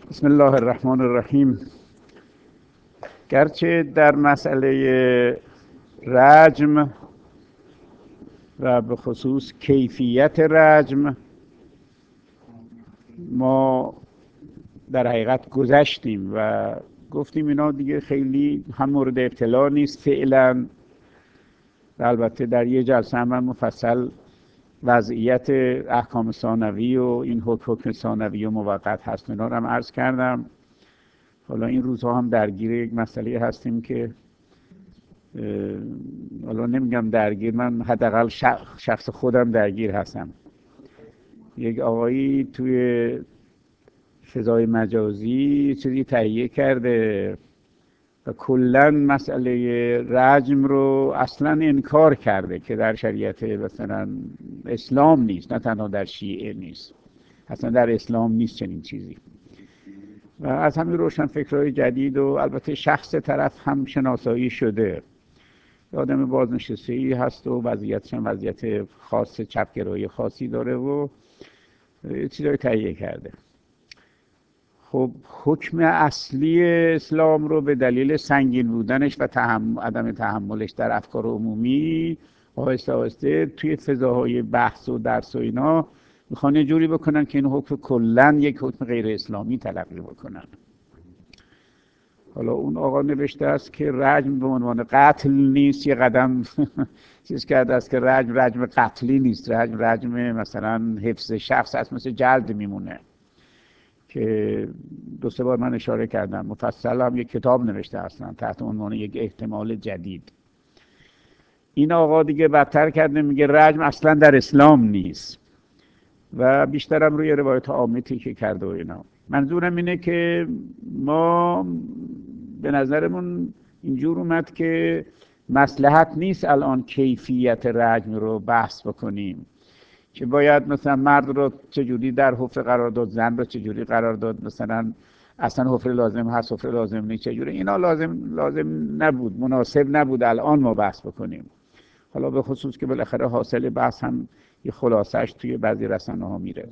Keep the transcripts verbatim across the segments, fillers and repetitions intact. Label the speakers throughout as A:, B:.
A: بسم الله الرحمن الرحیم. گرچه در مسئله رجم و به خصوص کیفیت رجم ما در حقیقت گذشتیم و گفتیم اینا دیگه خیلی هم مورد ابتلا نیست فعلا، و البته در یه جلسه هم مفصل وضعیت احکام ثانوی و این حکم حکم ثانوی و موقت هست اینا رو هم عرض کردم. حالا این روزها هم درگیر یک مسئله هستیم که حالا نمیگم درگیر، من حداقل شخص خودم درگیر هستم. یک آقایی توی فضای مجازی چیزی تهیه کرده و کلا مسئله رجم رو اصلا انکار کرده که در شریعت مثلا اسلام نیست، نه تنها در شیعه نیست، اصلا در اسلام نیست چنین چیزی. و از همین روشن فکرهای جدید و البته شخص طرف هم شناسایی شده، آدم بازنشسته‌ای هست و وضعیتش هم وضعیت خاص چپگرایی خاصی داره و چیزایی تهیه کرده. خب حکم اصلی اسلام رو به دلیل سنگین بودنش و تحمل، عدم تحملش در افکار عمومی آهسته آهسته توی فضاهای بحث و درس و اینا میخوان یه جوری بکنن که این حکم کلن یک حکم غیر اسلامی تلقی بکنن. حالا اون آقا نوشته است که رجم به عنوان قتل نیست، یه قدم چیز کرده است که رجم رجم قتلی نیست، رجم رجم مثلا حفظ شخص است، مثل جلد میمونه که دو سه بار من اشاره کردم. مفصل هم یک کتاب نوشته هستن تحت عنوان یک احتمال جدید. این آقا دیگه بدتر کرده، میگه رجم اصلا در اسلام نیست و بیشترم روی روایت عامی تکیه کرده و اینا. منظورم اینه که ما به نظرمون اینجور اومد که مصلحت نیست الان کیفیت رجم رو بحث بکنیم که باید مثلا مرد رو چجوری در حفره قرار داد، زن رو چجوری قرار داد، مثلا اصلا حفره لازم هست حفره لازم نیست چجوری. اینا لازم لازم نبود، مناسب نبود الان ما بحث بکنیم. حالا به خصوص که بالاخره حاصل بحث هم یه خلاصش توی بعضی رسانه ها میره.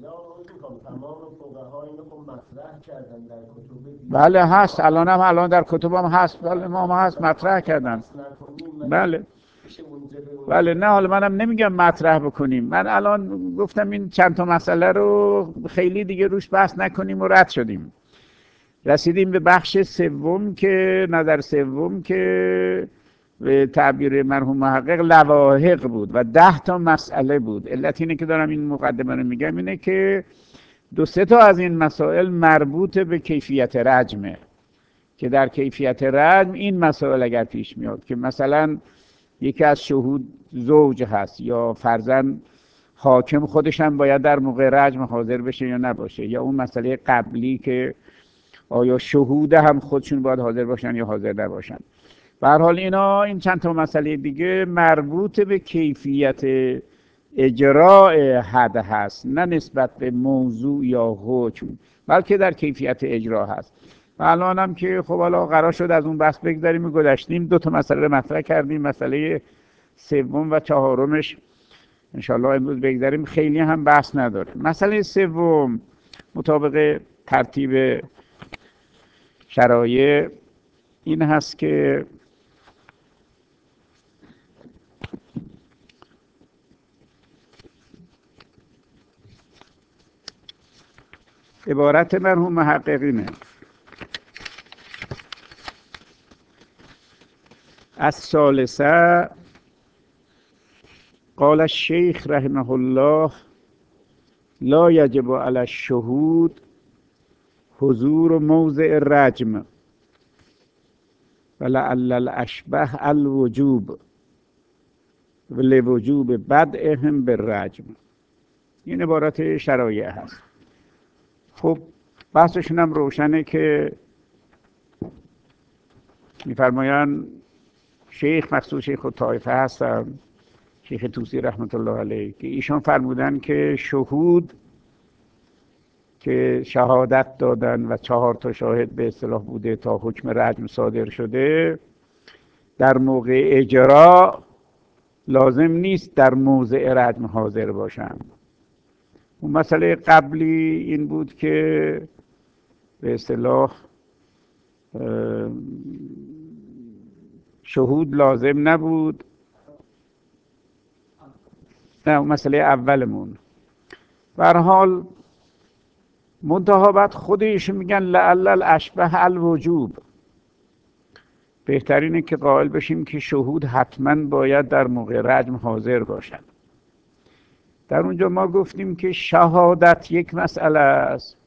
A: بله هست، الان هم الان در کتب هم هست، بله ما هم هست مطرح کردن. بله بله نه حالا منم نمیگم مطرح بکنیم، من الان گفتم این چند تا مسئله رو خیلی دیگه روش بحث نکنیم و رد شدیم. رسیدیم به بخش سوم که نظر سوم که به تعبیر مرحوم محقق لواحق بود و ده تا مسئله بود. علت اینه که دارم این مقدمه رو میگم اینه که دو سه تا از این مسائل مربوط به کیفیت رجمه که در کیفیت رجم این مسائل اگر پیش میاد که مثلا یکی از شهود زوج هست یا فرزند حاکم خودش هم باید در موقع رجم حاضر بشه یا نباشه، یا اون مسئله قبلی که آیا شهود هم خودشون باید حاضر باشن یا حاضر نباشن. به هر حال اینا این چند تا مسئله دیگه مربوط به کیفیت اجراء حد هست، نه نسبت به موضوع یا حکم، بلکه در کیفیت اجرا هست. و الان هم که خب حالا قرار شد از اون بحث بگذاریم و گذشتیم، دو تا مسئله رو مطرح کردیم. مسئله سوم و چهارمش انشالله امروز بگذاریم، خیلی هم بحث نداره. مسئله سوم مطابق ترتیب شرایع این هست که عبارت مرحوم محققینه: از ثالثه قال الشیخ رحمه الله لا یجب علی الشهود حضور موضع رجم ولعل الاشبه الوجوب لوجوب بدءهم بالرجم. این عبارت شرایع هست. خب بحثشون هم روشنه که میفرمایند شیخ مخصوص شیخ الطائفه هستن، شیخ طوسی رحمت الله علیه، که ایشان فرمودن که شهود که شهادت دادن و چهار تا شاهد به اصطلاح بوده تا حکم رجم صادر شده، در موقع اجرا لازم نیست در موضع رجم حاضر باشن. اون مسئله قبلی این بود که به اصطلاح شهود لازم نبود. نه مسئله اولمون به هر حال منتها بعد خودش میگن لعل الاشبه الوجوب. بهترینه که قائل بشیم که شهود حتما باید در موقع رجم حاضر باشن. در اونجا ما گفتیم که شهادت یک مسئله است،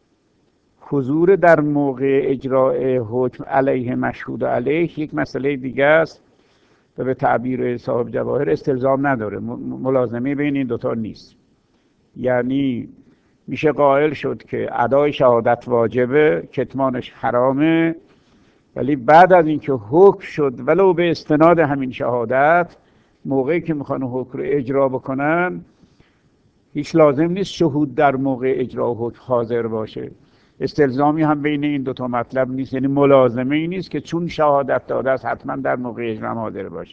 A: حضور در موقع اجراء حکم علیه مشهود علیه یک مسئله دیگه است و به تعبیر صاحب جواهر استلزام نداره، ملازمه بین این دوتا نیست. یعنی میشه قائل شد که ادای شهادت واجبه، کتمانش حرامه، ولی بعد از اینکه حکم شد ولو به استناد همین شهادت، موقعی که میخوان حکم رو اجرا بکنن هیچ لازم نیست شهود در موقع اجرا حکم حاضر باشه. استلزامی هم بین این دوتا مطلب نیست، یعنی ملازمه ای نیست که چون شهادت داده است حتما در موقع اجرا حاضر باشه.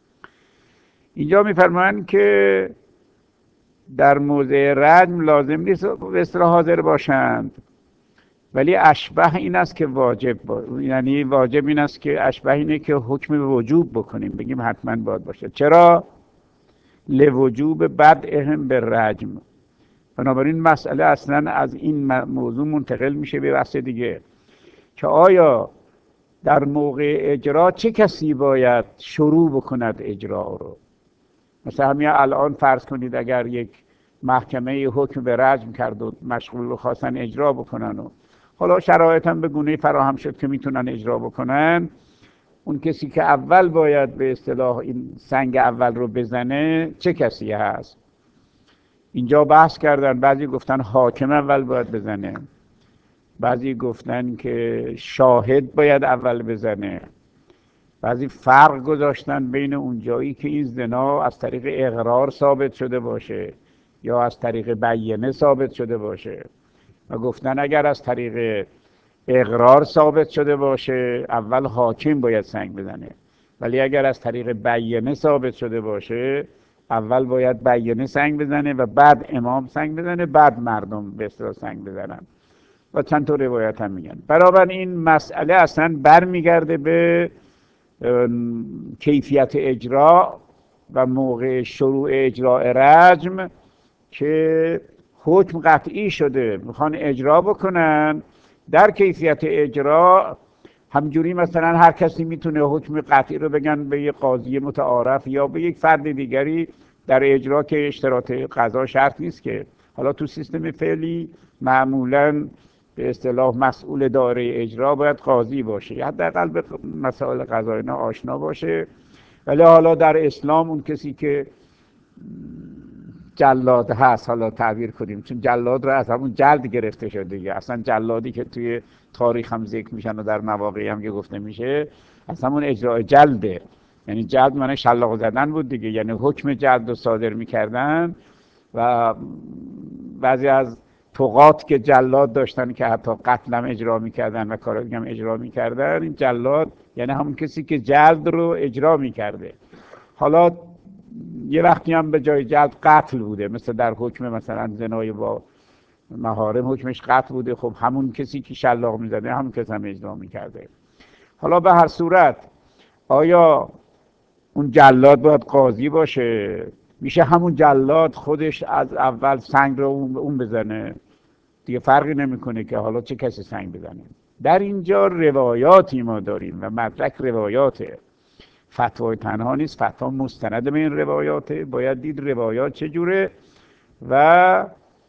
A: اینجا میفرمایند که در موضع رجم لازم نیست به اصطلاح حاضر باشند، ولی اشبه این است که واجب با... یعنی واجب این است که اشبه اینه که حکم وجوب بکنیم، بگیم حتما باید باشه. چرا؟ لوجوب بدءهم به رجم. بنابراین مسئله اصلا از این موضوع منتقل میشه به بحث دیگه که آیا در موقع اجرا چه کسی باید شروع بکند اجرا رو. مثلا همین الان فرض کنید اگر یک محکمه حکم به رجم کرد و مشغول رو خواستن اجرا بکنن و حالا شرایط هم به گونه فراهم شد که میتونن اجرا بکنن، اون کسی که اول باید به اصطلاح این سنگ اول رو بزنه چه کسی هست؟ اینجا بحث کردن، بعضی گفتن حاکم اول باید بزنه، بعضی گفتن که شاهد باید اول بزنه، بعضی فرق گذاشتن بین اون جایی که این زنا از طریق اقرار ثابت شده باشه یا از طریق بیانه ثابت شده باشه و گفتن اگر از طریق اقرار ثابت شده باشه اول حاکم باید سنگ بزنه، ولی اگر از طریق بیانه ثابت شده باشه اول باید بیانه سنگ بزنه و بعد امام سنگ بزنه، بعد مردم به اصطلاح سنگ بزنن و چند تا روایت هم میگن. برابر این مسئله اصلا برمیگرده به کیفیت اجرا و موقع شروع اجراء رجم که حکم قطعی شده میخوان اجرا بکنن. در کیفیت اجرا همجوری مثلا هر کسی میتونه حکم قطعی رو بگن به یک قاضی متعارف یا به یک فرد دیگری در اجرا که اشتراط قضا شرط نیست که. حالا تو سیستم فعلی معمولاً به اصطلاح مسئول دایره اجرا باید قاضی باشه، حداقل به مسائل قضایی اینا آشنا باشه. ولی حالا در اسلام اون کسی که جلاد هست، حالا تعبیر کنیم، چون جلاد رو از همون جلد گرفته شده دیگه، اصلا جلادی که توی تاریخ هم ذکر میشن و در مواقعی هم که گفته میشه از همون اجرای جلده. یعنی جلد معنی شلاق زدن بود دیگه، یعنی حکم جلد رو صادر میکردن و بعضی از طغات که جلاد داشتن که حتی قتلم اجرا میکردن و کارا دیگه هم اجرا میکردن، این جلاد یعنی همون کسی که جلد رو اجرا میکرده. حالا یه وقتی هم به جای جلد قتل بوده، مثل در حکم مثلا زنای با محارم حکمش قتل بوده، خب همون کسی که شلاق میزده همون کسی هم اجرا میکرده. حالا به هر صورت آیا اون جلاد باید قاضی باشه؟ میشه همون جلاد خودش از اول سنگ رو اون بزنه دیگه، فرقی نمیکنه که حالا چه کسی سنگ بزنه. در اینجا روایاتی ما داریم و مدرک روایاته، فتوای تنها نیست، فتوا مستند به این روایاته. باید دید روایات چجوره و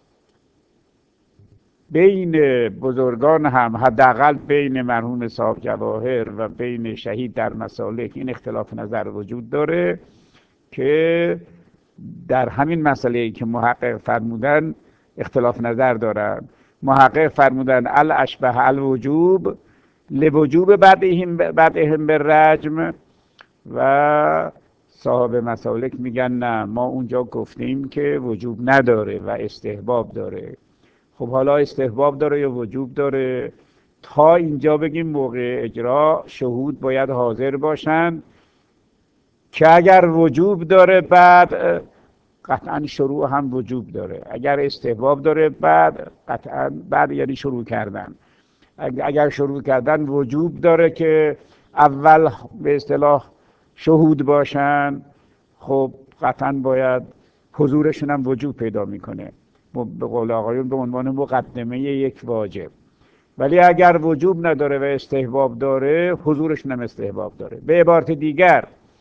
A: بین بزرگان هم حداقل بین مرحوم صاحب جواهر و بین شهید در مسالک این اختلاف نظر وجود داره که در همین مسئله که محقق فرمودن اختلاف نظر دارن. محقق فرمودن الاشبه الوجوب لوجوب بعدهم بعدهم بالرجم و صاحب مسالک میگن نه، ما اونجا گفتیم که وجوب نداره و استحباب داره. خب حالا استحباب داره یا وجوب داره؟ تا اینجا بگیم موقع اجرا شهود باید حاضر باشن که اگر وجوب داره بعد قطعا شروع هم وجوب داره، اگر استحباب داره بعد قطعا بعد یعنی شروع کردن. اگر شروع کردن وجوب داره که اول به اصطلاح شهود باشن، خب قطعا باید حضورشون هم وجوب پیدا میکنه، به قول آقایون به عنوان مقدمه یک واجب. ولی اگر وجوب نداره و استحباب داره، حضورشون هم استحباب داره. به عبارت دیگر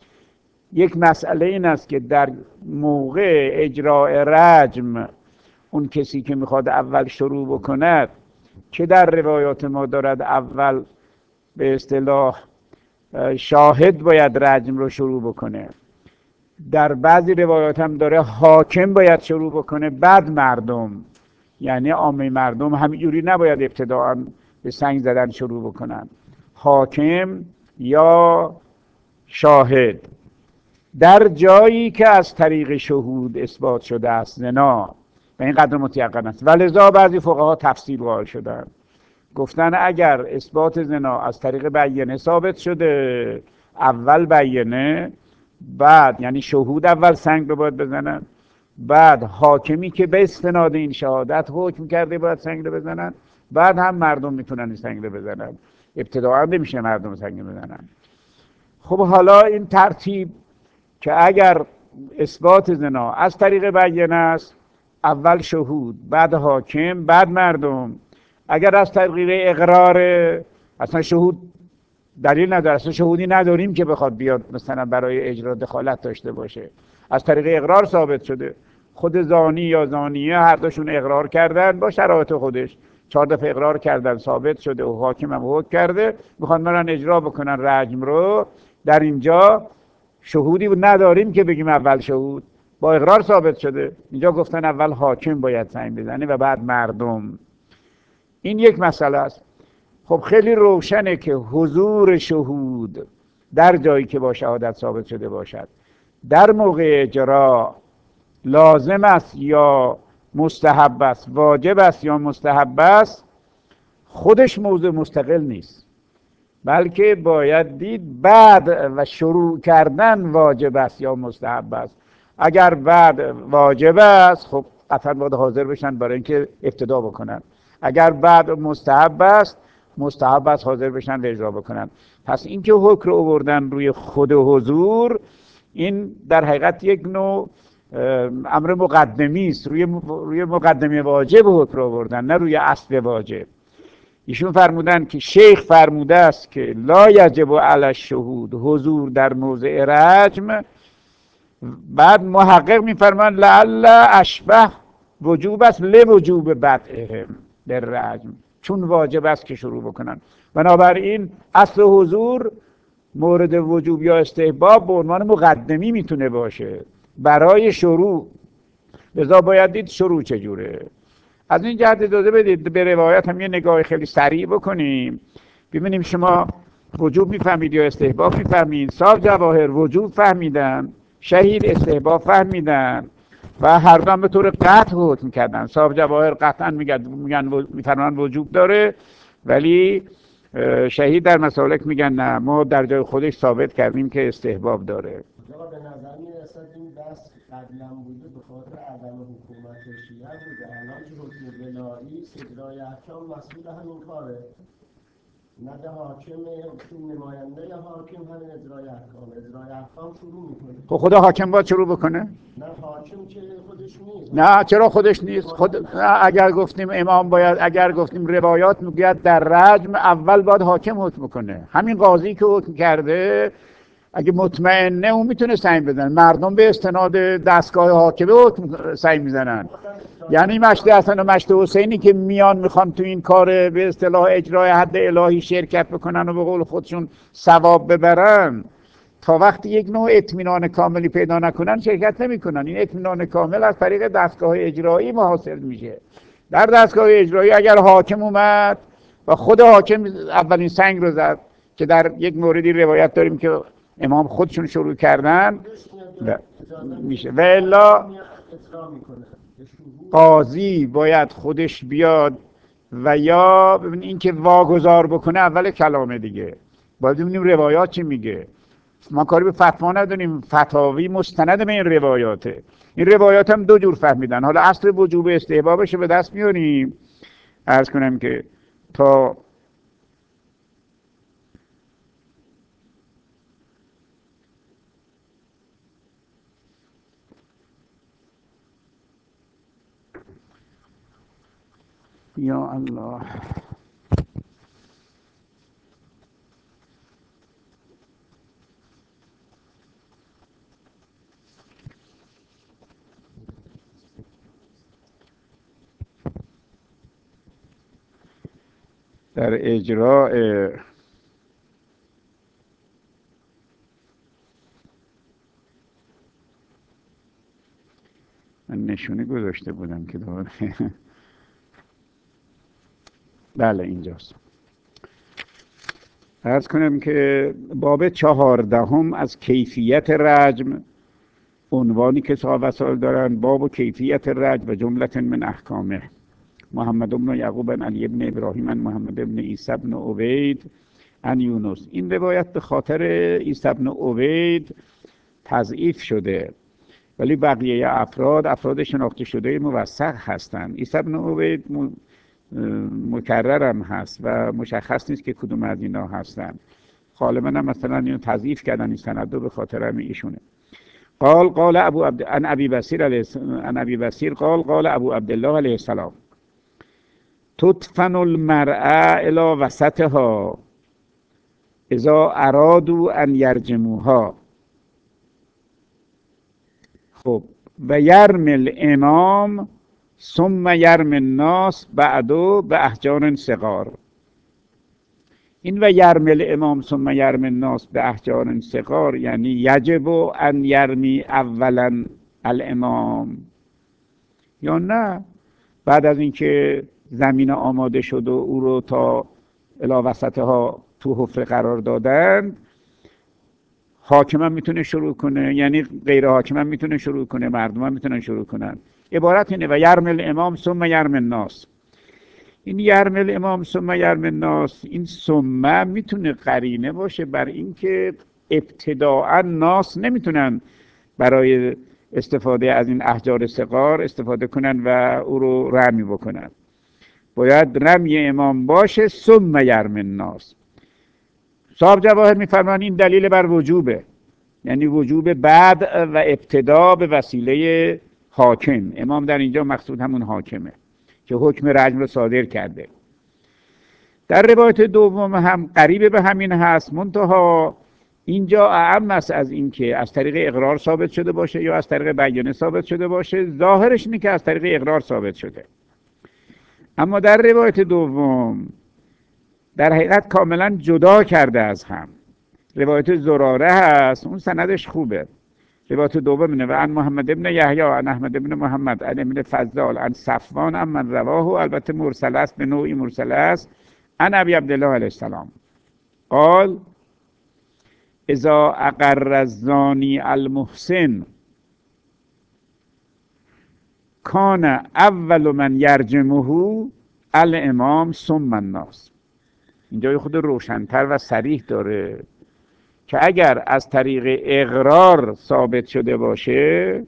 A: یک مسئله این است که در موقع اجراء رجم اون کسی که میخواد اول شروع بکند، که در روایات ما دارد اول به اصطلاح شاهد باید رجم رو شروع بکنه، در بعضی روایات هم داره حاکم باید شروع بکنه بعد مردم، یعنی عامه مردم همینجوری نباید ابتداء به سنگ زدن شروع بکنن، حاکم یا شاهد. در جایی که از طریق شهود اثبات شده است زنا و این قدر متیقن است، ولذا بعضی فقها تفصیل قائل شدن، گفتن اگر اثبات زنا از طریق بیانه ثابت شده، اول بیانه، بعد یعنی شهود اول سنگ رو باید بزنن، بعد حاکمی که به استناد این شهادت حکم کرده باید سنگ رو بزنن، بعد هم مردم میتونن این سنگ رو بزنن. ابتداء نمیشه مردم سنگ رو بزنن. خب حالا این ترتیب که اگر اثبات زنا از طریق بیانه است، اول شهود، بعد حاکم، بعد مردم. اگر از طریق اقرار، اصلا شهود دلیل نداره، اصلا شهودی نداریم که بخواد بیاد مثلا برای اجرا دخالت داشته باشه، از طریق اقرار ثابت شده. خود زانی یا زانیه هر دوشون اقرار کردن با شرایط خودش، چهار دفعه اقرار کردن ثابت شده و حاکم هم حکم کرده، میخوان برن اجرا بکنن رجم رو. در اینجا شهودی نداریم که بگیم اول شهود، با اقرار ثابت شده. اینجا گفتن اول حاکم باید سنگ بزنه و بعد مردم. این یک مسئله است. خب خیلی روشنه که حضور شهود در جایی که با شهادت ثابت شده باشد در موقع اجرا لازم است یا مستحب است، واجب است یا مستحب است، خودش موضوع مستقل نیست، بلکه باید دید بعد و شروع کردن واجب است یا مستحب است. اگر بعد واجب است، خب قطعا باید حاضر بشن برای اینکه ابتدا بکنن. اگر بعد مستحب است، مستحب است حاضر بشن و اجرا بکنن. پس اینکه حکم رو آوردن روی خود حضور، این در حقیقت یک نوع امر مقدمی است، روی روی مقدمه واجب حکم رو آوردن، نه روی اصل واجب. ایشون فرمودن که شیخ فرموده است که لا یجب علی الشهود حضور در موضع رجم. بعد محقق میفرمان لعل اشبه وجوب است لوجوب بدعهم در رجم، چون واجب است که شروع بکنن. بنابراین اصل حضور مورد وجوب یا استحباب به عنوان مقدمی میتونه باشه برای شروع، لذا باید دید شروع چجوره. از این جهت اجازه بدید به روایت هم یه نگاه خیلی سریع بکنیم، ببینیم شما وجوب میفهمید یا استحباب میفهمید. صاحب جواهر وجوب فهمیدن، شهید استحباب فهمیدن و هر دو هم به طور قطع حکم کردن. صاحب جواهر قطعا میگن میگن میفرمان وجوب داره، ولی شهید در مسالک میگن نه، ما در جای خودش ثابت کردیم که استحباب داره.
B: آقا به نظر میرسد این بحث قبلا بوده به خاطر عدم حکومت شیعه بوده، الان که حکم ولایی اجرای احکام مسئول همین کاره، نه حاکم، نماینده حاکم همین اجرای احکام، اجرای احکام شروع میکنه.
A: خب خدا حاکم باید شروع بکنه؟
B: نه حاکم که خودش نیست.
A: نه چرا خودش نیست؟ خود نه، اگر گفتیم امام باید، اگر گفتیم روایات میگوید در رجم اول باید حاکم حکم کنه. همین قاضی که حکم کرده اگه مطمئنه اون میتونه سنگ بزنه، مردم به استناد دستگاه حاکمه حکم سنگ میزنن. یعنی مشت حسن و مشت حسینی که میان میخوان تو این کار به اصطلاح اجرای حد الهی شرکت بکنن و به قول خودشون ثواب ببرن، تا وقتی یک نوع اطمینان کاملی پیدا نکنن شرکت نمیکنن. این اطمینان کامل از طریق دستگاه اجرایی حاصل میشه. در دستگاه اجرایی اگر حاکم اومد و خود حاکم اولین سنگ رو زد، که در یک موردی روایت داریم که امام خودشون شروع کردن میشه، و الا قاضی باید خودش بیاد و یا ببین این که واگذار بکنه اول کلامه دیگه. باید ببینیم روایات چی میگه. ما کاری به فتوا نداریم، فتاوی مستند به این روایاته. این روایات هم دو جور فهمیدن. حالا اصل وجوب استحبابش رو به دست میاریم. عرض کنم که تا یا الله. در اجراء من نشونه گذاشته بودم که دوباره بله اینجاست. عرض کنم که باب چهاردهم از کیفیت رجم، عنوانی که صاحب وسائل دارن، باب و کیفیت رجم و جملة من احکامه. محمد بن یعقوب بن علی بن ابراهیم عن محمد بن عیسی بن عبید عن یونس. این روایت به خاطر عیسی بن عبید تضعیف شده، ولی بقیه افراد افراد شناخته شده موثق هستند. عیسی بن عبید مکررم هست و مشخص نیست که کدوم از اینا هستند. غالبا هم مثلا اینو تضعیف کردن این سند رو به خاطر هم ایشونه. قال قال ابو عبد عن ابي بصير علیه عن ابي بصير قال قال ابو عبد الله علیه السلام تدفن المرأة الى وسطها اذا ارادوا ان یرجموها. خب و یرمی الامام ثم یرمی الناس بعدو به احجار صغار. این و یرمی الامام ثم یرمی الناس به احجار صغار یعنی یجب ان یرمی اولا الامام، یا نه بعد از اینکه زمین آماده شد و او رو تا الی وسطها تو حفره قرار دادن، حاکم هم میتونه شروع کنه، یعنی غیر حاکم هم میتونه شروع کنه، مردم هم میتونن شروع کنن. عبارت اینه و یرمی الامام ثم یرمی الناس. این یرمی الامام ثم یرمی الناس، این ثم میتونه قرینه باشه بر اینکه ابتداء ناس نمیتونن برای استفاده از این احجار صغار استفاده کنن و او رو رمی بکنن. باید رمی امام باشه ثم یرمی الناس. صاحب جواهر میفرمان این دلیل بر وجوبه، یعنی وجوب بعد و ابتدا به وسیله حاکم. امام در اینجا مقصود همون حاکمه که حکم رجم رو صادر کرده. در روایت دوم هم قریب به همین هست، منتها اینجا اعم است از این که از طریق اقرار ثابت شده باشه یا از طریق بیانه ثابت شده باشه. ظاهرش اینه که از طریق اقرار ثابت شده، اما در روایت دوم در حقیقت کاملا جدا کرده از هم. روایت زراره هست، اون سندش خوبه. روایت دوم اینه و عن محمد ابن یحیی عن احمد ابن محمد عن ابن فضال عن صفوان عن من رواه، البته مرسل است، به نوعی مرسل است، عن ابی عبدالله علیه السلام قال اذا اقر الزانی المحسن کان اول من یرجمه الامام ثم الناس. اینجا خود روشن‌تر و صریح داره که اگر از طریق اقرار ثابت شده باشه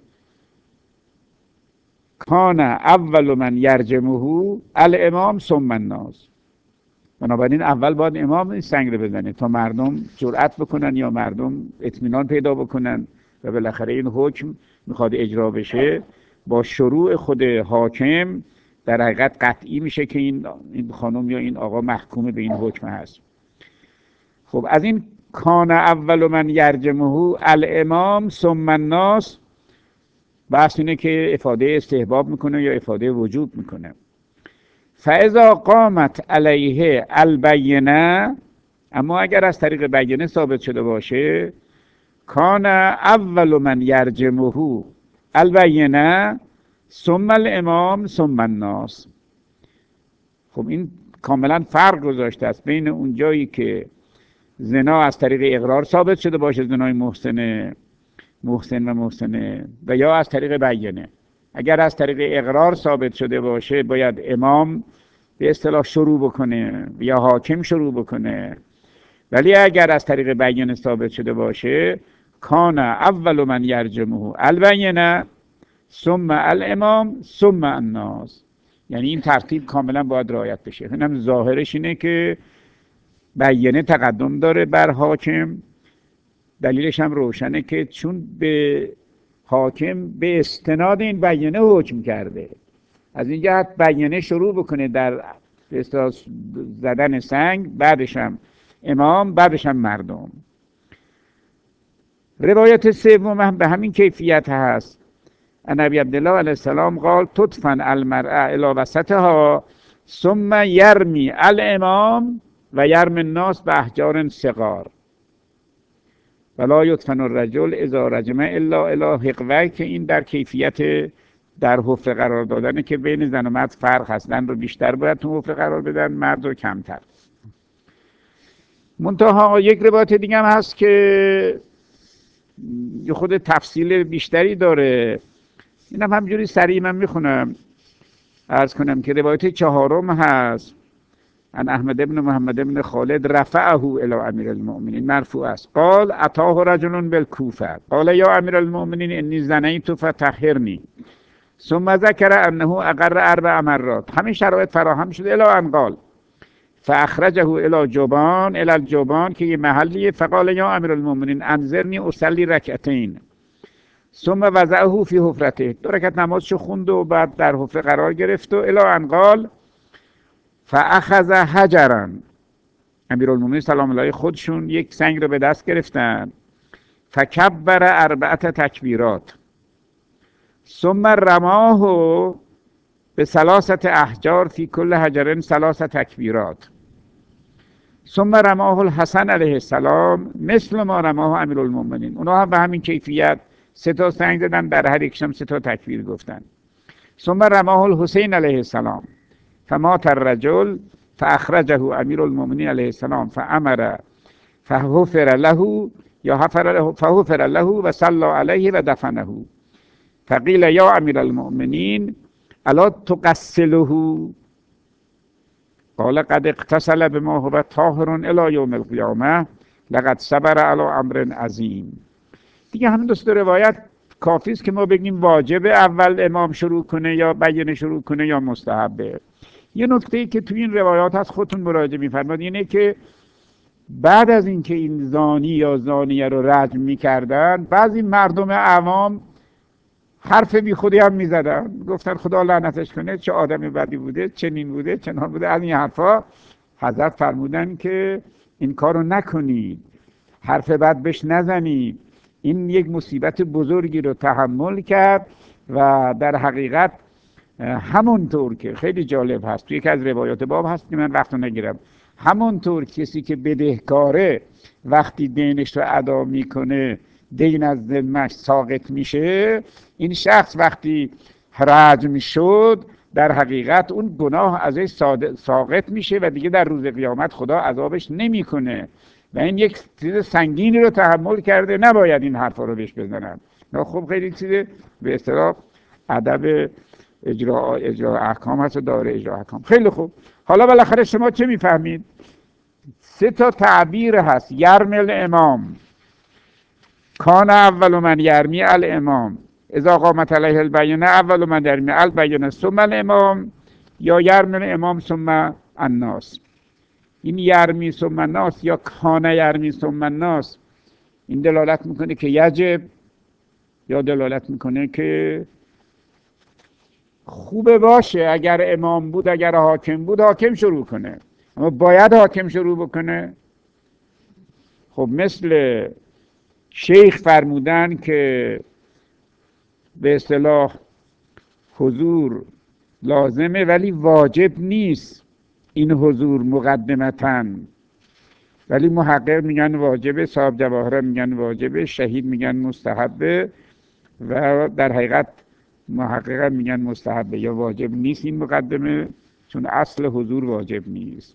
A: کان اول من یرجمه الامام ثم الناس، بنابراین اول باید امام این سنگ رو بزنه تا مردم جرأت بکنن یا مردم اطمینان پیدا بکنن و بالاخره این حکم میخواد اجرا بشه. با شروع خود حاکم در حقیقت قطعی میشه که این این خانم یا این آقا محکوم به این حکم هست. خب از این کان اول من یرجمه الامام ثم الناس بحث اینه که افاده استحباب میکنه یا افاده وجوب میکنه. فاذا قامت علیه البینه، اما اگر از طریق بیانه ثابت شده باشه کان اول من یرجمه البینه ثم الامام ثم الناس. خب این کاملا فرق گذاشته است بین اون جایی که زنا از طریق اقرار ثابت شده باشه، زنای محسن محسن و محسنه، و یا از طریق بیانه. اگر از طریق اقرار ثابت شده باشه باید امام به اصطلاح شروع بکنه یا حاکم شروع بکنه، ولی اگر از طریق بیانه ثابت شده باشه کان اول من یرجمه البینه ثم الامام ثم الناس. یعنی این ترتیب کاملا باید رعایت بشه. اینم ظاهرش اینه که بیانه تقدم داره بر حاکم. دلیلش هم روشنه که چون به حاکم به استناد این بیانه حکم کرده، از این جهت بیانه شروع بکنه در اصطلاح زدن سنگ، بعدش هم امام، بعدش هم مردم. روایت سوم هم به همین کیفیت هست. نبی عبدالله علیه السلام قال تدفن المرأة الی وسطها ثم یرمی الامام و یرمی الناس به احجار صغار ولا یدفن الرجل اذا رجم الا الی حقوه، که این در کیفیت در حفره قرار دادن که بین زن و مرد فرق هست، زن رو بیشتر باید تو حفره قرار بدن، مرد رو کمتر. منتها یک روایت دیگه هم هست که خود تفصیل بیشتری داره، اینم همجوری سریع من میخونم عرض کنم که روایت چهارم هست. ان احمد ابن محمد ابن خالد رفعه الی امیر المؤمنین، مرفوع است. قال اتاه رجل بالکوفه قال یا امیر المؤمنین انی زنیت فطهرنی ثم ذکر انه اقر اربع مرات. همین شرایط فراهم شده الی ان قال فاخرجه الی جبان الی الجبان، که یه محلیه. فقال یا امیر المؤمنین انظرنی اصلی رکعتین ثم وضعه فی حفرته. دو رکعت نمازشو خوند و بعد در حفره قرار گرفت و الی ان قال فاخذ حجرا. امیرالمومنین سلام الله خودشون یک سنگ رو به دست گرفتن. فکبر اربعت تکبیرات ثم رماه به ثلاثت احجار فی کل حجرن ثلاث تکبیرات ثم رماه الحسن علیه السلام مثل ما رماه امیرالمومنین. اونا هم به همین کیفیت سه تا سنگ زدن، در هر یکشم سه تا تکبیر گفتن. ثم رماه الحسین علیه السلام فمات الرجل فاخرجه امیرالمومنین علیه السلام فامر فحفر له یا حفر له فحفر له و صلی علیه و دفنه. فقیل یا امیرالمؤمنین الا تغسله قال قد اغتسل بما هو طاهر الی یوم القیامه لقد صبر علی امر عظیم. دیگه همین دوست روایت کافی است که ما بگیم واجب اول امام شروع کنه یا بیان شروع کنه یا مستحبه. یه نکته ای که توی این روایات هست خودتون مراجعه می‌فرمایید اینه که بعد از اینکه این زانی یا زانیه رو رجم می‌کردن، بعضی مردم عوام حرف بی خودی هم می‌زدن، گفتن خدا لعنتش کنه، چه آدمی بدی بوده، چنین بوده، چنان بوده. از این حرفا حضرت فرمودن که این کارو نکنید، حرف بد بهش نزنید. این یک مصیبت بزرگی رو تحمل کرد و در حقیقت همونطور که خیلی جالب هست توی یکی از روایات باب هست که من وقت رو نگیرم، همونطور کسی که بدهکاره وقتی دینش رو ادا میکنه دین از ذمه‌اش ساقط میشه، این شخص وقتی رجم شد در حقیقت اون گناه ازش ساقط میشه و دیگه در روز قیامت خدا عذابش نمیکنه و این یک چیز سنگینی رو تحمل کرده، نباید این حرفا رو بهش بزنن. خب خیلی چیز به اصطلاح ادب اجرا اجرا احکام هست و داره اجرا احکام. خیلی خوب، حالا بالاخره شما چه میفهمید؟ سه تا تعبیر هست. یرمل امام، کان اول من یرمی الامام، اذا قامت علیه البینه اول من یرمی البینه ثم الامام، یا یرمل امام ثم الناس. این یرمی ثم الناس یا کان یرمی ثم الناس این دلالت میکنه که یجب، یا دلالت میکنه که خوبه باشه اگر امام بود، اگر حاکم بود حاکم شروع کنه، اما باید حاکم شروع بکنه. خب مثل شیخ فرمودن که به اصطلاح حضور لازمه ولی واجب نیست این حضور مقدمتاً، ولی محقق میگن واجبه، صاحب جواهره میگن واجبه، شهید میگن مستحبه و در حقیقت محقق میگن مستحبه یا واجب نیست این مقدمه، چون اصل حضور واجب نیست.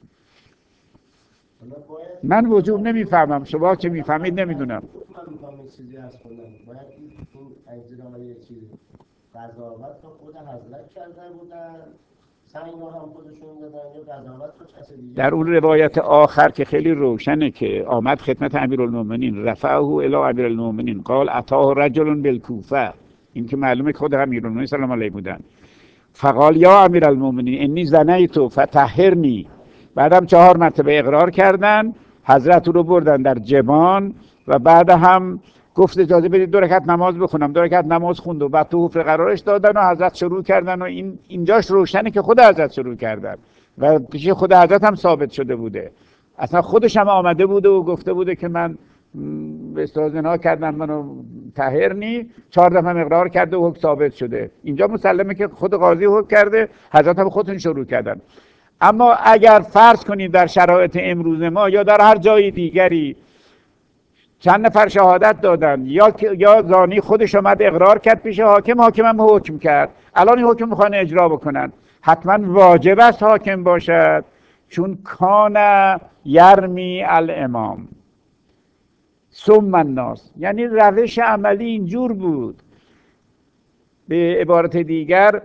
A: من وجوب نمیفهمم، شما چه میفهمید نمیدونم.
B: من میخوام این چیزی از خودم باید این اجرای چیز قضاوت رو خود حضرت کرده بودن، سنگ رو هم خودشون دادن، یا قضاوت رو کسی دیگه؟ در
A: اون روایت آخر که خیلی روشنه که آمد خدمت امیرالمومنین رفعه الی امیرالمومنین قال اتاه رجل بالکوفه، این که معلومه که خود امیرالمومنین سلام علیه بودن. فقال یا امیرالمومنین انی زنیت فطهرنی، بعدم چهار مرتبه اقرار کردن، حضرت رو بردن در جبان و بعد هم گفت اجازه بدید دو رکعت نماز بخونم. دو رکعت نماز خوند و بعد تو حفره قرارش دادن و حضرت شروع کردن و این اینجاش روشنه که خود حضرت شروع کردن و پیش خود حضرت هم ثابت شده بوده. اصلا خودش هم آمده بوده و گفته بوده که من به اصطلاح زنا کردم، منو طاهرنی، چهار دفعه اقرار کرده و حکم ثابت شده. اینجا مسلمه که خود قاضی حکم کرده، حضرت هم خودشون شروع کردن. اما اگر فرض کنید در شرایط امروز ما یا در هر جای دیگری چند نفر شهادت دادن یا یا زانی خودش اومد اقرار کرد پیش حاکم، حاکم هم حکم کرد، الان این حکم میخوان اجرا بکنن، حتما واجب است حاکم باشد، چون کان یرمی الامام ثم الناس، یعنی روش عملی اینجور بود. به عبارت دیگر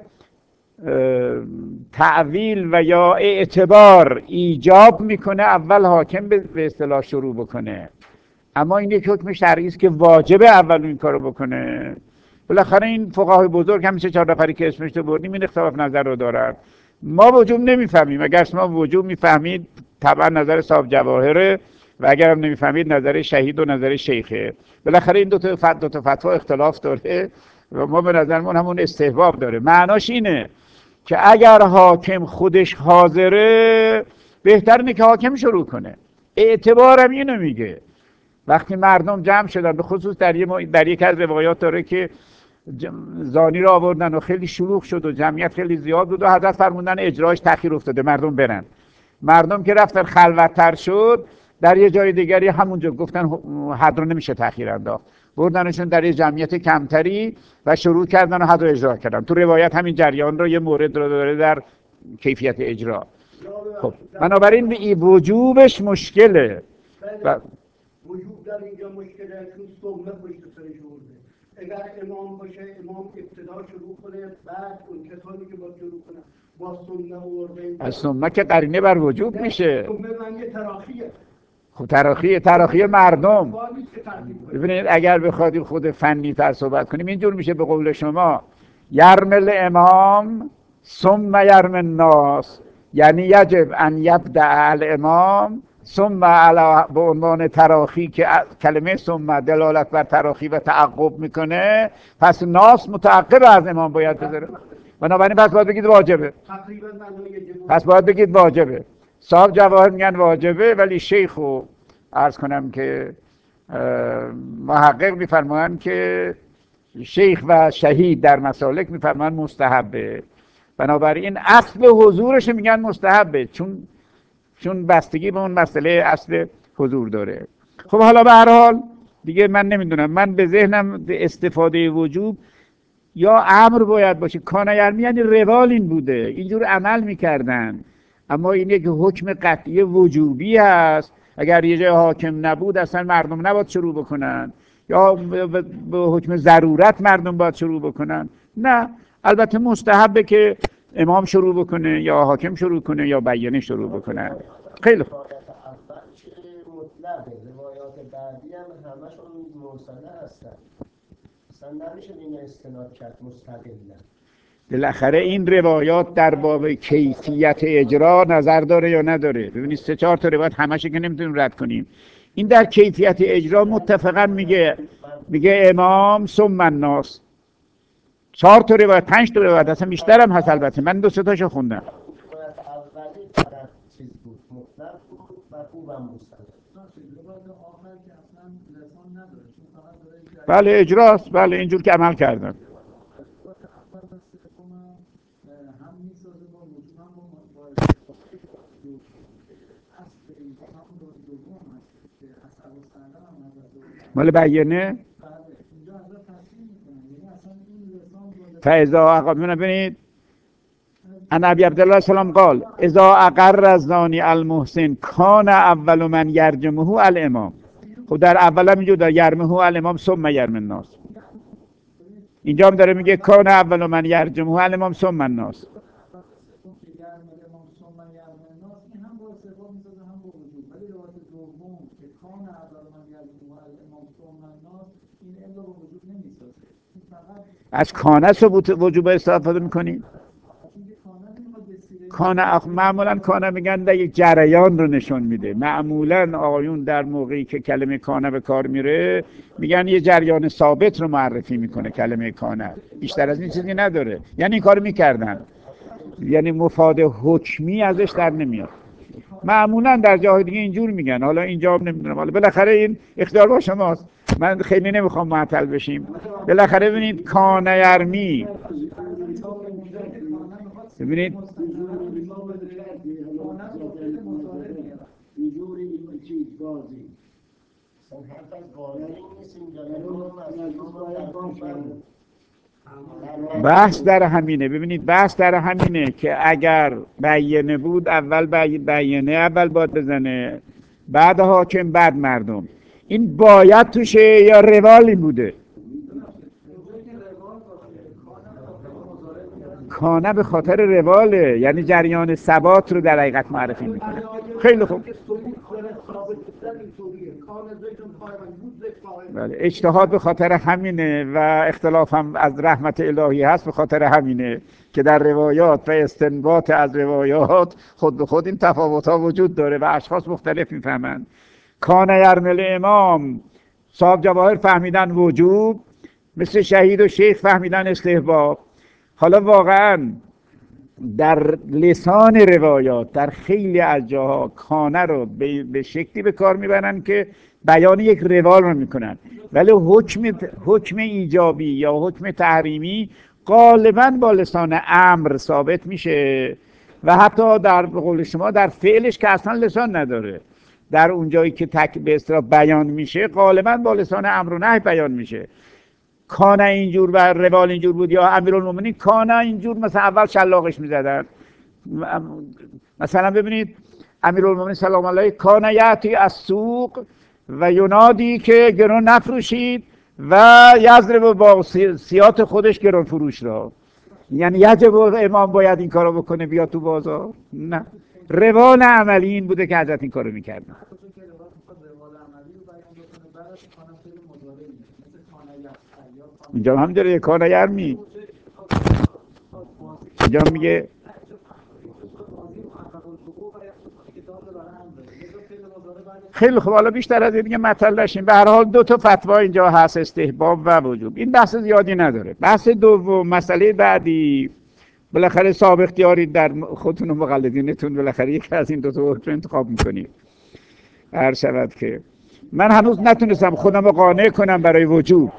A: تعویل و یا اعتبار ایجاب میکنه اول حاکم به اصطلاح شروع بکنه، اما این یک حکم شرعی است که واجب اول این کارو بکنه. بالاخره این فقهای بزرگ همیشه چهار نفری که اسمش رو بردیم این اختلاف نظر رو دارن. ما وجوب نمیفهمیم، اگر شما وجوب میفهمید طبعا نظر صاحب جواهره و اگر هم نمیفهمید نظر شهید و نظر شیخه. بالاخره این دو تا فت دو تا فتوا اختلاف داره و ما به نظرمون همون استحباب داره. معناش اینه که اگر حاکم خودش حاضره بهتر اینه که حاکم شروع کنه. اعتبارم اینو میگه وقتی مردم جمع شدن، به خصوص در یک در یک از روایات داره که زانی رو آوردن و خیلی شلوغ شد و جمعیت خیلی زیاد بود و حضرت فرمودن اجراش تأخیر افتاده، مردم برن. مردم که رفتن خلوت‌تر شد، در یه جای دیگری همونجا گفتن حد رو نمیشه تأخیر انداخت، بردنشون در یه جمعیت کمتری و شروع کردن و حد رو اجرا کردن. تو روایت همین جریان رو یه مورد رو داره در کیفیت اجرا. خب بنابراین این وجوبش مشکله و
C: وجوب در اینجا مشکله، چون سنت پشت سرش آورده. اگر امام باشه، امام ابتدا شروع کنه، بعد اون کسانی که با شروع کنه با سنت آورده.
A: از سنت که قرینه بر وجوب میشه.
C: سنت معنی تراخیه.
A: خب تراخی تراخی مردم. ببینید اگر بخواد خود فنی تر صحبت کنیم اینجور میشه به قول شما یرمل امام ثم یرم الناس، یعنی یجب ان یبدأ الامام ثم علی به عنوان تراخی که کلمه ثم دلالت بر تراخی و تعقب میکنه، پس ناس متعقب از امام باید بذاره. بنابراین پس باید بگید واجبه. پس باید بگید واجبه. صاحب جواهر میگن واجبه، ولی شیخ و عرض کنم که محقق میفرمایند که شیخ و شهید در مسالک میفرمایند مستحبه. بنابراین اصل حضورش میگن مستحبه، چون چون بستگی به اون مسئله اصل حضور داره. خب حالا به هر حال دیگه من نمیدونم، من به ذهنم استفاده وجوب یا امر باید باشه. کان یرمی یعنی روال این بوده، اینجور عمل میکردن، اما این یک حکم قطعی وجوبی هست. اگر یه جای حاکم نبود اصلا مردم نباید شروع بکنن، یا به حکم ضرورت مردم باید شروع بکنن. نه، البته مستحبه که امام شروع بکنه یا حاکم شروع کنه یا بیانه شروع بکنه. خیلی خوب.
B: روایات بعدی هم همشون مرسله هستن، اصلا نمیشه این استناد کرد مستقلا.
A: بالاخره این روایات در باب کیفیت اجرا نظر داره یا نداره. ببینید سه چهار تا روایت همشه که نمیتونیم رد کنیم. این در کیفیت اجرا متفقا میگه میگه امام ثم الناس. چهار تا روایت، پنج تا روایت، اصلا بیشتر هم هست. البته من دو سه تاشو خوندم.
B: اولی فقط چیز بود، مطلق بود و خوبم مستقل.
A: بله اجراست، بله اینجور که عمل کردن. مال بیانه فاذا اقام. ببینید ان ابی عبدالله السلام قال اذا اقر الزانی المحسن کان اول من یرجمه الامام. خب در اول هم اینجا در یرمه الامام ثم یرم الناس. اینجا هم داره میگه کان اول من یرجمه الامام ثم الناس. از کانه ثبوت وجوب استفاده میکنی؟ کانه معمولا کانه میگن در یک جریان رو نشون میده. معمولا آقایون در موقعی که کلمه کانه به کار میره میگن یه جریان ثابت رو معرفی میکنه کلمه کانه، بیشتر از این چیزی نداره. یعنی این کارو میکردن، یعنی مفاد حکمی ازش در نمیاد. معمولا در جاهای دیگه اینجور میگن، حالا اینجا نمیدونم، حالا بالاخره این اختیار با شماست، من خیلی نمیخوام معطل بشیم. بالاخره ببینید کانه یرمی، ببینید بحث در همینه. ببینید بحث در همینه که اگر بیانه بود اول بیانه اول باید بزنه، بعد حاکم، بعد مردم. این باید توشه یا روالی بوده؟ کانه به خاطر رواله، یعنی جریان ثبات رو در حقیقت معرفی میکنه. خیلی خوب. بله، اجتهاد به خاطر همینه و اختلاف هم از رحمت الهی هست به خاطر همینه که در روایات و استنباط از روایات خود به خود این تفاوت ها وجود داره و اشخاص مختلف میفهمند. کانه یرمل امام، صاحب جواهر فهمیدن وجوب، مثل شهید و شیخ فهمیدن استحباب. حالا واقعا در لسان روایات در خیلی از جاها کانه رو به شکلی به کار میبرن که بیان یک روال رو میکنن، ولی حکم حکم ایجابی یا حکم تحریمی غالبا با لسان امر ثابت میشه و حتی در قول شما در فعلش که اصلا لسان نداره، در اون جایی که تک به اصطلاح بیان میشه غالبا با لسان امر و نهی بیان میشه. کانه اینجور و روال اینجور بود یا امیرالمومنین کانه اینجور، مثلا اول شلاقش میزدن. مثلا ببینید امیرالمومنین سلام علیه کانه یأتی از سوق و ینادی که گرون نفروشید و یضرب با سیات خودش گرون فروش را. یعنی یجب امام باید این کارو بکنه بیا تو بازار؟ نه، روال عملی این بوده که حضرت این کارو میکردن. اینجا هم داره کانه یرمی، اینجا میگه خیلی خوب. حالا بیشتر از این دیگه مطلع نشیم. به هر حال دو تا فتوا اینجا هست، استحباب و وجوب. این بحث زیادی نداره. بحث دوم، مسئله بعدی، بالاخره صاحب اختیاری در خودتون و مقلدینتون، بالاخره یک از این دو تا رو انتخاب میکنید. هر شود که من هنوز نتونستم خودم رو قانع کنم برای وجوب.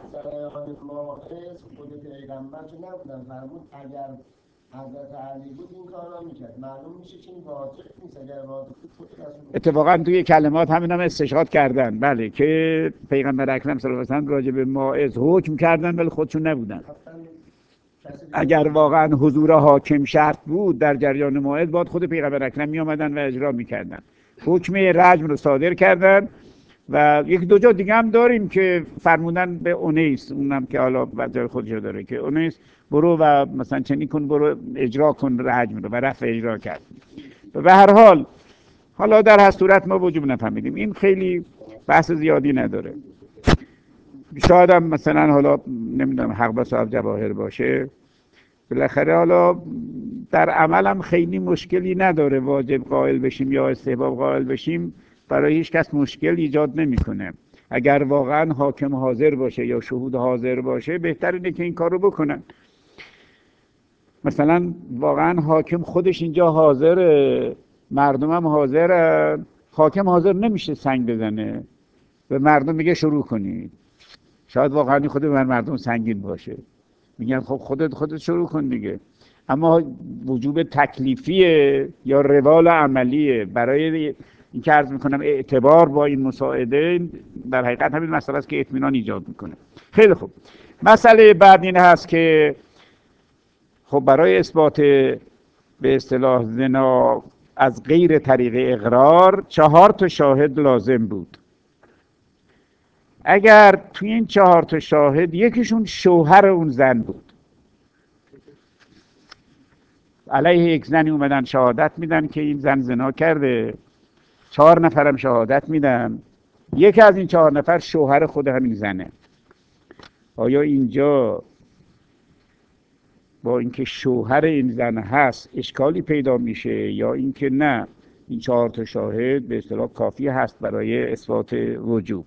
B: اگر حضرت علی بود این کار را میکرد، معلوم میشه که این واجب نیست. اگر واجب بود
A: اتفاقا توی کلمات همین هم استشهاد کردن، بله، که پیغمبر اکرم صلی الله علیه و سلم راجع به ماعز حکم کردن ولی خودشون نبودن. اگر واقعا حضور حاکم شرط بود در جریان ماعز، باید خود پیغمبر اکرم می آمدن و اجرا میکردن. حکم رجم رو صادر کردن و یک دو جا دیگه هم داریم که فرمودن به اونیس، اونم که حالا جای خودش داره، که اونیس برو و مثلا چنین کن، برو اجرا کن رجم رو، و رفع اجرا کرد. به هر حال حالا در هر صورت ما وجوب نفهمیدیم. این خیلی بحث زیادی نداره. شاید هم مثلا حالا نمیدونم حق با صاحب جواهر باشه، بالاخره حالا در عمل هم خیلی مشکلی نداره. واجب قائل بشیم یا استحباب قائل بشیم برای هیچ کس مشکل ایجاد نمیکنه. اگر واقعا حاکم حاضر باشه یا شهود حاضر باشه، بهتر اینه که این کارو بکنن. مثلا واقعا حاکم خودش اینجا حاضره، مردم هم حاضرن، حاکم حاضر نمیشه سنگ بزنه به مردم میگه شروع کنید. شاید واقعا خود بر مردم سنگین باشه، میگن خب خودت خودت شروع کن دیگه. اما وجوب تکلیفیه یا روال عملیه برای این که عرض میکنم اعتبار با این مساعده در حقیقت همین مسئله است که اطمینان ایجاد میکنه. خیلی خوب. مسئله بعد این هست که خب برای اثبات به اصطلاح زنا از غیر طریق اقرار چهار تا شاهد لازم بود. اگر توی این چهار تا شاهد یکیشون شوهر اون زن بود، علیه یک زنی اومدن شهادت میدن که این زن زنا کرده، چهار نفرم شهادت میدن، یکی از این چهار نفر شوهر خود همین زنه، آیا اینجا با اینکه شوهر این زن هست اشکالی پیدا میشه یا اینکه نه این چهار تا شاهد به اصطلاح کافی هست برای اثبات وجوب.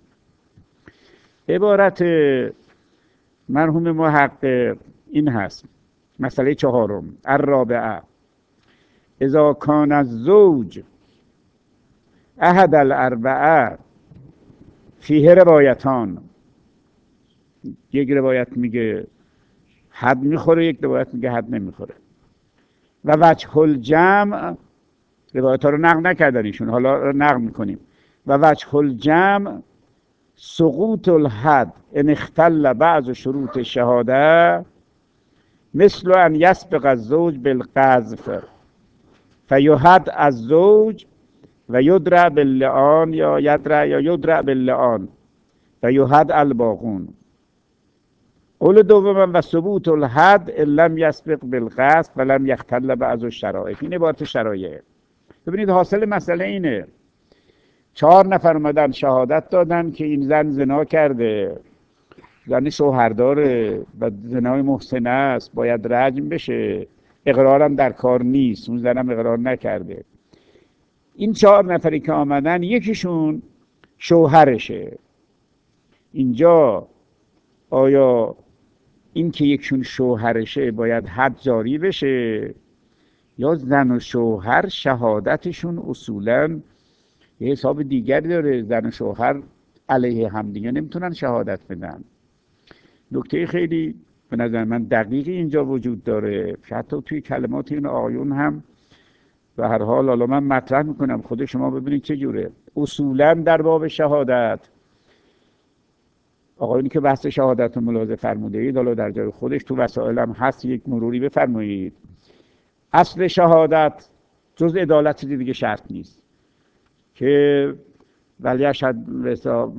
A: عبارت مرحوم محقق این هست، مسئله چهارم الرابعه اذا کان الزوج احد الاربعه فیه روایتان، یک روایت میگه حد میخوره، یک روایت میگه حد نمیخوره. و وجه الجمع، روایت ها رو نقل نکردن ایشون، حالا نقل میکنیم. و وجه الجمع سقوط الحد ان اختل بعض شروط الشهاده مثل ان یسبق الزوج بالقذف فیحد الزوج و یدرع باللعان یا یدرع یا یدرع باللعان و یحد الباقون. قول دوم و ثبوت الحد ان لم یسبق بالقذف و لم یختل بعض الشرائط. این عبارت شرایع. ببینید حاصل مسئله اینه، چهار نفر اومدن شهادت دادن که این زن زنا کرده، زن شوهرداره و زنای محسنه است، باید رجم بشه، اقرارم در کار نیست، اون زنم اقرار نکرده. این چهار نفری که آمدن یکیشون شوهرشه. اینجا آیا این که یکشون شوهرشه باید حد جاری بشه یا زن و شوهر شهادتشون اصولاً یه حساب دیگری داره؟ زن و شوهر علیه همدیگه نمیتونن شهادت بدن. نکته خیلی به نظر من دقیقی اینجا وجود داره، حتی توی کلمات این آقایون هم به هر حال حالا من مطرح میکنم، خود شما ببینید چه جوره. اصولاً در باب شهادت آقایونی که بحث شهادت رو ملاحظه فرموده اید، حالا در جای خودش تو وسائل هم هست، یک مروری بفرمایید. اصل شهادت جز عدالت چیزی دیگه شرط نیست که ولی اشهد رسا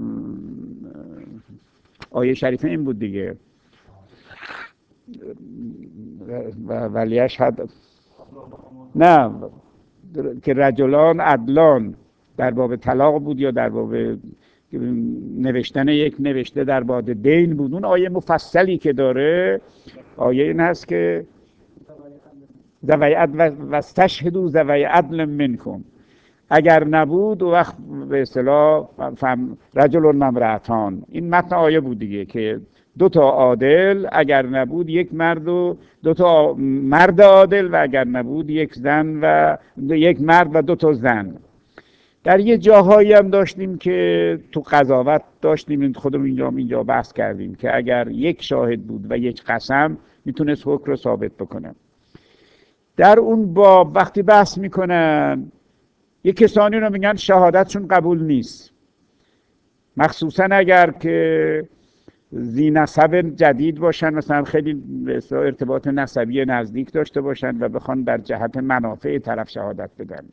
A: آیه شریفه این بود دیگه، ولی اشهد نه که رجلان عدلان در باب طلاق بود یا در باب نوشتن یک نوشته در باب دین بود. اون آیه مفصلی که داره آیه این هست که ذوی عدل و استشهدوا ذوی عدل منکم، اگر نبود و وقت به اصطلاح رجل و امرأتان، این متن آیه بود دیگه که دو تا عادل، اگر نبود یک مرد و دو تا مرد عادل و اگر نبود یک زن و یک مرد و دو تا زن. در یه جاهایی هم داشتیم که تو قضاوت داشتیم، خودمون اینجا اینجا بحث کردیم که اگر یک شاهد بود و یک قسم میتونست حکم رو ثابت بکنه. در اون باب وقتی بحث میکنن یک کسانی رو میگن شهادتشون قبول نیست، مخصوصا اگر که ذی نسب جدید باشن، مثلا خیلی ارتباط نسبی نزدیک داشته باشن و بخوان در جهت منافع طرف شهادت بدن،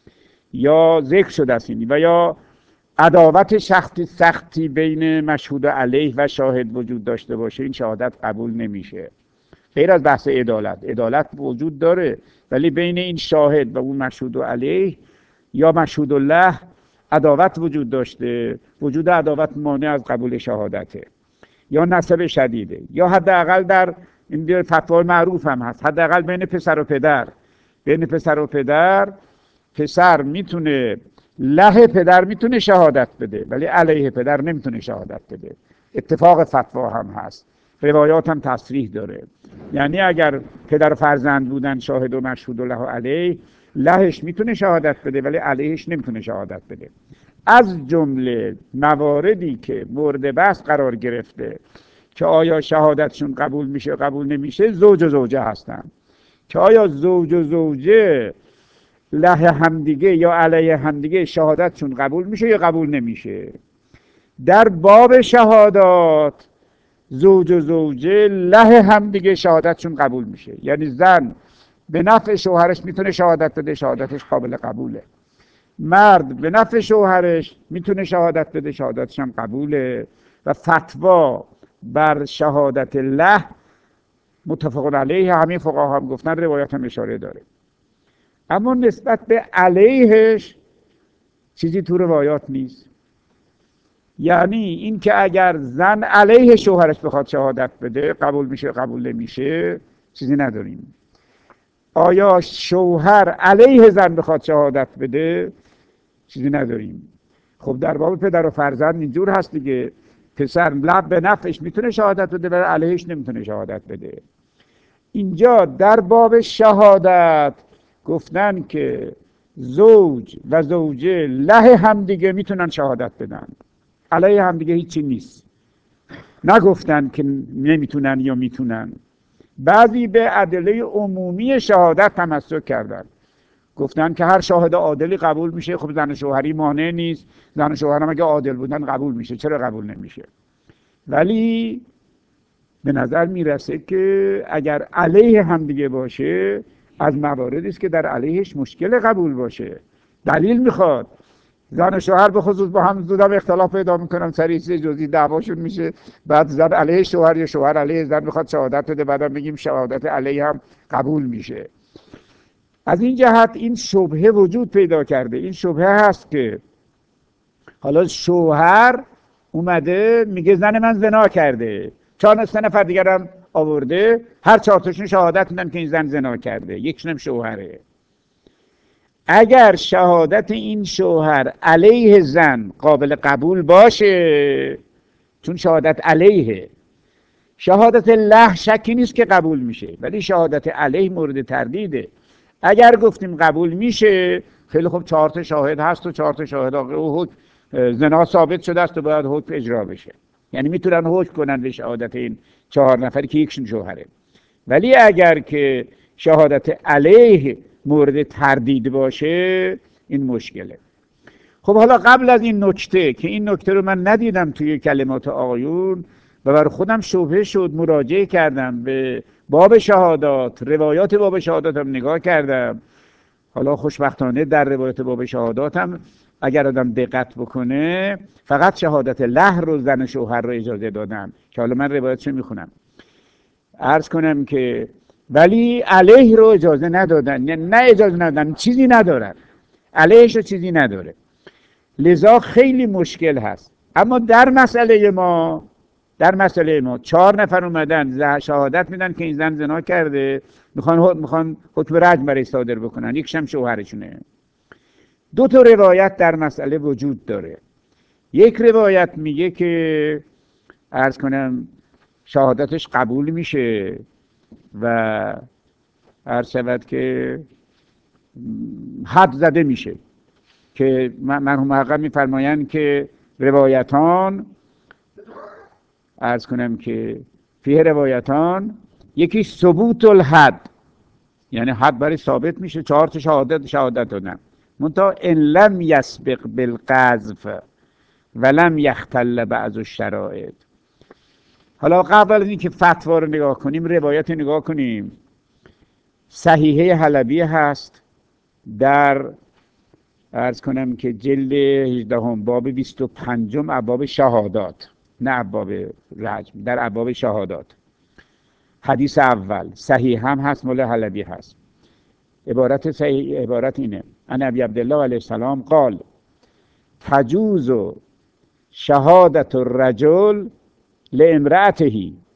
A: یا ذکر شده است و یا عداوت شخصی سختی بین مشهود علیه و شاهد وجود داشته باشه، این شهادت قبول نمیشه. غیر از بحث عدالت، عدالت وجود داره ولی بین این شاهد و اون مشهود علیه یا مشهود الله عداوت وجود داشته، وجود عداوت مانع از قبول شهادته، یا نسب شدیده، یا حداقل در این فتوا معروف هم هست حداقل بین پسر و پدر، بین پسر و پدر پسر میتونه له پدر میتونه شهادت بده ولی علیه پدر نمیتونه شهادت بده. اتفاق فتوا هم هست، روایات هم تصریح داره، یعنی اگر پدر و فرزند بودن شاهد و مشهود له علیه، لهش میتونه شهادت بده ولی علیهش نمیتونه شهادت بده. از جمله مواردی که مورد بحث قرار گرفته که آیا شهادتشون قبول میشه قبول نمیشه، زوج و زوجه هستن که آیا زوج و زوجه له همدیگه یا علیه همدیگه شهادتشون قبول میشه یا قبول نمیشه. در باب شهادات زوج و زوجه له همدیگه شهادتشون قبول میشه، یعنی زن به نفع شوهرش میتونه شهادت بده، شهادتش قابل قبوله. مرد به نفع شوهرش میتونه شهادت بده، شهادتش هم قبوله. و فتوا بر شهادت له متفق علیه، همین فقها هم گفتن، روایات هم اشاره داره. اما نسبت به علیهش چیزی تو روایات نیست. یعنی این که اگر زن علیه شوهرش بخواد شهادت بده قبول میشه قبول نمیشه، چیزی نداریم. آیا شوهر علیه زن بخواد شهادت بده؟ چیزی نداریم. خب در باب پدر و فرزند اینجور هست دیگه، پسر لب به نفعش میتونه شهادت بده ولی علیهش نمیتونه شهادت بده. اینجا در باب شهادت گفتن که زوج و زوجه له همدیگه میتونن شهادت بدن، علیه همدیگه هیچی نیست. نگفتن که نمیتونن یا میتونن. بعضی به ادله عمومی شهادت تمسک کردن، گفتن که هر شاهد عادلی قبول میشه. خب زن و شوهری مانع نیست، زن و شوهر هم اگه عادل بودن قبول میشه، چرا قبول نمیشه؟ ولی به نظر میرسه که اگر علیه همدیگه باشه از مواردی است که در علیهش مشکل قبول باشه. دلیل میخواد. زن و شوهر به خصوص با هم زود هم اختلاف پیدا میکنن، سر چیز جزئی دعواشون میشه، بعد زن علیه شوهر یا شوهر علیه زن میخواد شهادت بده، بعدم بگیم شهادت علیه هم قبول میشه. از این جهت این شبهه وجود پیدا کرده. این شبهه هست که حالا شوهر اومده میگه زن من زنا کرده، چهار سه نفر دیگر هم آورده، هر چهار تاشون شهادت میدن که این زن زنا کرده، یکشون هم شوهره. اگر شهادت این شوهر علیه زن قابل قبول باشه، چون شهادت علیه، شهادت له شکی نیست که قبول میشه، ولی شهادت علیه مورد تردیده. اگر گفتیم قبول میشه، خیلی خوب چهار تا شاهد هست و چهار تا شاهد و حکم زنا ثابت شده است و باید حکم اجرا بشه، یعنی میتونن حکم کنن به شهادت این چهار نفری که یکشون شوهره. ولی اگر که شهادت علیه مورد تردید باشه این مشکله. خب حالا قبل از این نکته که این نکته رو من ندیدم توی کلمات آقایون و بر خودم شبهه شد، مراجعه کردم به باب شهادات، روایات باب شهادات هم نگاه کردم. حالا خوشبختانه در روایات باب شهادات هم اگر آدم دقت بکنه فقط شهادت له رو زن و شوهر رو اجازه دادن که حالا من روایتشو میخونم. عرض کنم که ولی علیه رو اجازه ندادن، یعنی نه اجازه ندادن، چیزی ندارن، علیهش رو چیزی نداره. لذا خیلی مشکل هست. اما در مسئله ما در مسئله ما چهار نفر اومدن شهادت میدن که این زن زنا کرده، میخوان میخوان حکم رجم برای صادر بکنن، یکیش هم شوهرشونه. دو تا روایت در مسئله وجود داره. یک روایت میگه که عرض کنم شهادتش قبول میشه و عرض شود که حد زده میشه، که مرحوم حقا میفرمایند که روایتان عرض کنم که فیه روایتان، یکی ثبوت الحد، یعنی حد برای ثابت میشه، چهار تا شهادت شهادت دادن، منتها ان لم یسبق بالقذف ولم یختل بعض الشرائط. حالا قبل از اینکه فتوا رو نگاه کنیم روایت نگاه کنیم. صحیحه حلبی هست در عرض کنم که جلد هجدهم باب بیست و پنجم ابواب شهادات، نه ابواب رجم، در ابواب شهادات. حدیث اول صحیح هم هست، مال حلبی هست. عبارت صحیح عبارت اینه: ان ابی عبدالله علیه السلام قال تجوز شهادت الرجل لامرأته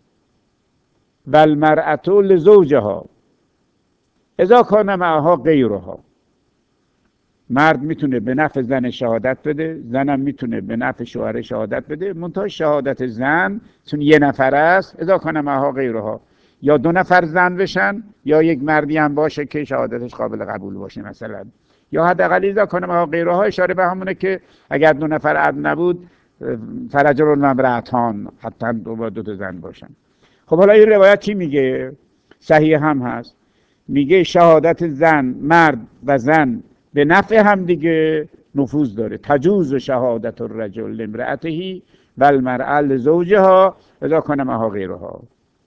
A: والمرأة لزوجها اذا کان معها غیرها. مرد میتونه به نفع زن شهادت بده، زنم میتونه به نفع شوهر شهادت بده، منتها شهادت زن چون یه نفر است اذا کان معها غیرها، یا دو نفر زن بشن یا یک مردی هم باشه که شهادتش قابل قبول باشه مثلا، یا حداقل اذا کان معها غیرها اشاره به همونه که اگر دو نفر عدل نبود فرجل و امرأتان، حتی دو دو تا زن باشن. خب حالا این روایت چی میگه؟ صحیح هم هست، میگه شهادت زن، مرد و زن به نفع هم دیگه نفوذ داره. تجوز شهادت الرجل لامرأته والمرأة لزوجها اذا کان معها غیرها.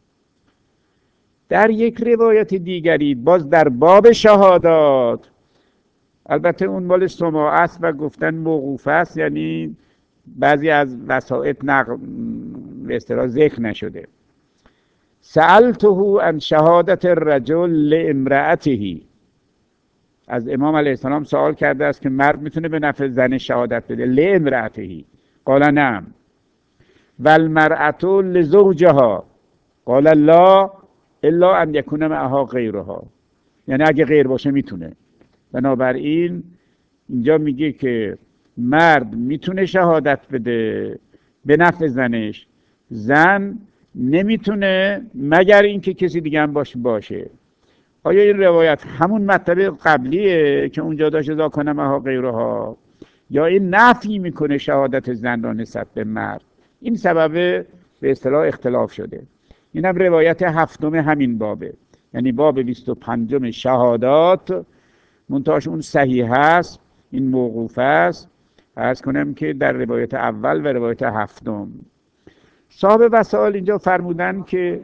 A: در یک روایت دیگری باز در باب شهادات، البته اون مال سماع است و گفتن موقوف است، یعنی بعضی از وسائط نقل به اصطلاح ذکر نشده. سألته عن شهادت الرجل لامرأته، از امام علیه السلام سوال کرده است که مرد میتونه به نفع زن شهادت بده لامرأته، قال نعم. والمرأة لزوجها قال لا الا ان یکون معها غیرها، یعنی اگه غیر باشه میتونه. بنابراین اینجا میگه که مرد میتونه شهادت بده به نفع زنش، زن نمیتونه مگر اینکه کسی دیگه هم باشه باشه. آیا این روایت همون مطلب قبلیه که اونجا داشت اذا کنه معها غیرها، یا این نفی میکنه شهادت زن را نسبت به مرد؟ این سبب به اصطلاح اختلاف شده. اینم روایت هفتم همین بابه، یعنی باب بیست و پنجم شهادات، منتهاش اون صحیح هست، این موقوف است. عرض کنم که در روایت اول و روایت هفتم صاحب وسائل اینجا فرمودن که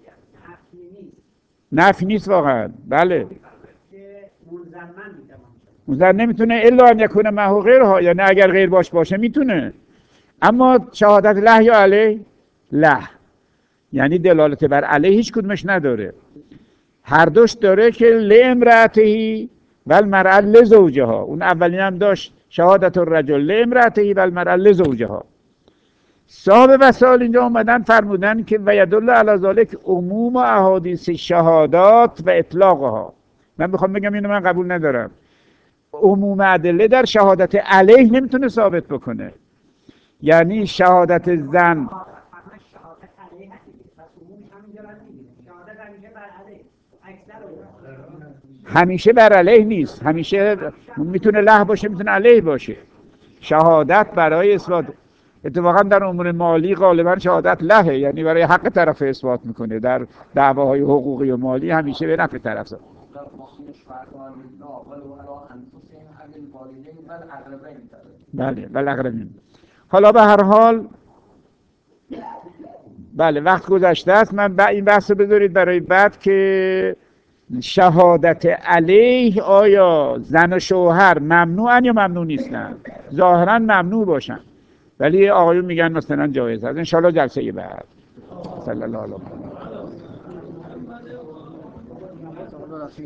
A: نفی نیست واقعا. بله، منظر نمیتونه الا ان یکون معه غیرها، یعنی اگر غیر باش باشه میتونه، اما شهادت له یا علیه؟ له، یعنی دلالت بر علیه هیچ کدومش نداره. هر دوش داره که لامرأته و المرأة لزوجها. اون اولین هم داشت شهادت الرجل لامرأته و المرأة لزوجها. صاحب وسائل اینجا اومدن فرمودن که و یدل علی ذلک عموم احادیث شهادات و اطلاقها. من میخوام بگم اینو من قبول ندارم. عموم ادله در شهادت علیه نمیتونه ثابت بکنه، یعنی شهادت زن همیشه بر علیه نیست، همیشه میتونه له باشه میتونه علیه باشه. شهادت برای اثبات، اتفاقا در امور مالی غالبا شهادت لهه، یعنی برای حق طرف اثبات میکنه. در دعواهای حقوقی و مالی همیشه به نفع طرف است. بله والاقربین. حالا به هر حال بله وقت گذشته است. من با این بحث رو بذارید برای بعد که شهادت علیه آیا زن و شوهر ممنوعن یا ممنوع نیستن. ظاهرا ممنوع باشن ولی آقایون میگن مثلا جایز هست. انشالله جلسه بعد. صلی الله علیه و